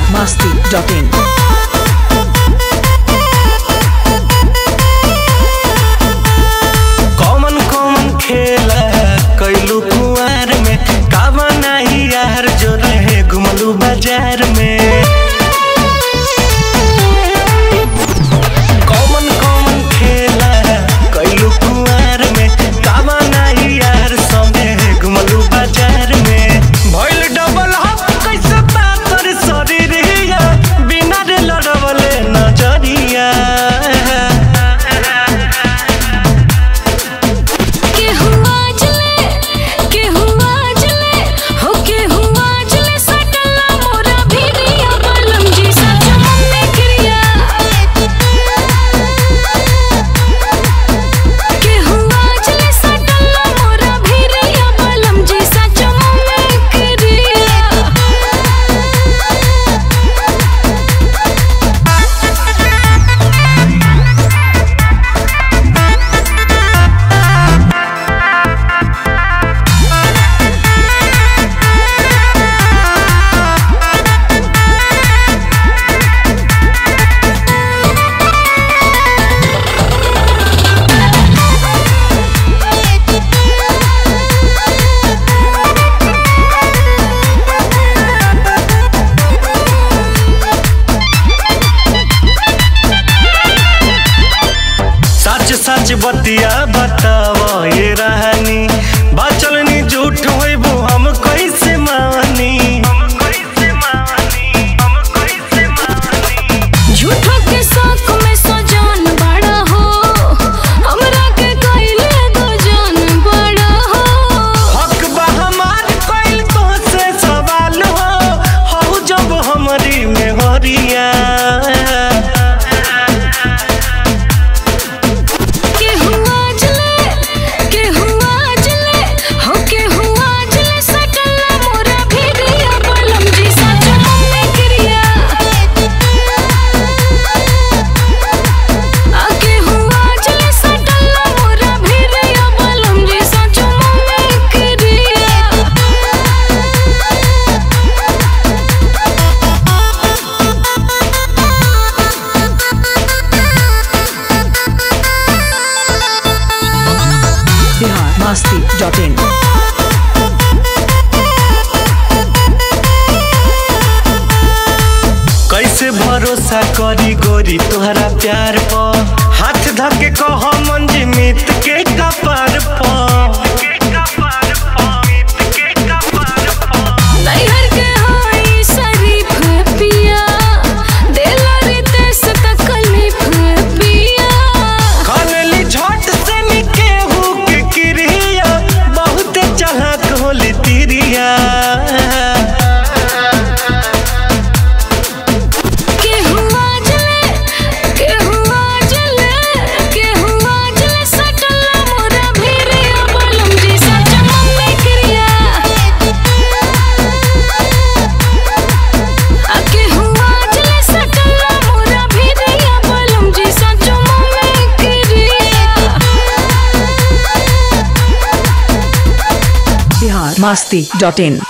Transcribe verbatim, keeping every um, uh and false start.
masti dot in. कौन कौन खेला कैलू कुआर में कावा नहीं यार जो रहे घुमलू बाजार में। कौन कौन खेला कैलू कुआर में कावा नहीं यार संगे घुमलू बाजार में। भइल डबल हप कैसे पातर शरीरिया बिना रे लड़वले नजरिया। सच बतिया बतावा ये रहनी बाचलनी झूठ होइबू हम कैसे मानी। झूठो के साथ में सजान बड़ा हो हमरा के कइले दो जान बड़ा हो। हक बा हमार कइल तो से सवाल हो हो जब हमरी में हरिया। masti dot in. कैसे भरोसा करी गोरी तोहरा प्यार पर हाथ धके कह मंजमित के कपार पर। नैहर के हाई शरीफ पिया देला रीते से तकलीफ पिया। खनली झट से निके हु के क्रिया बहुत चालाक होली तिरिया। masti dot in.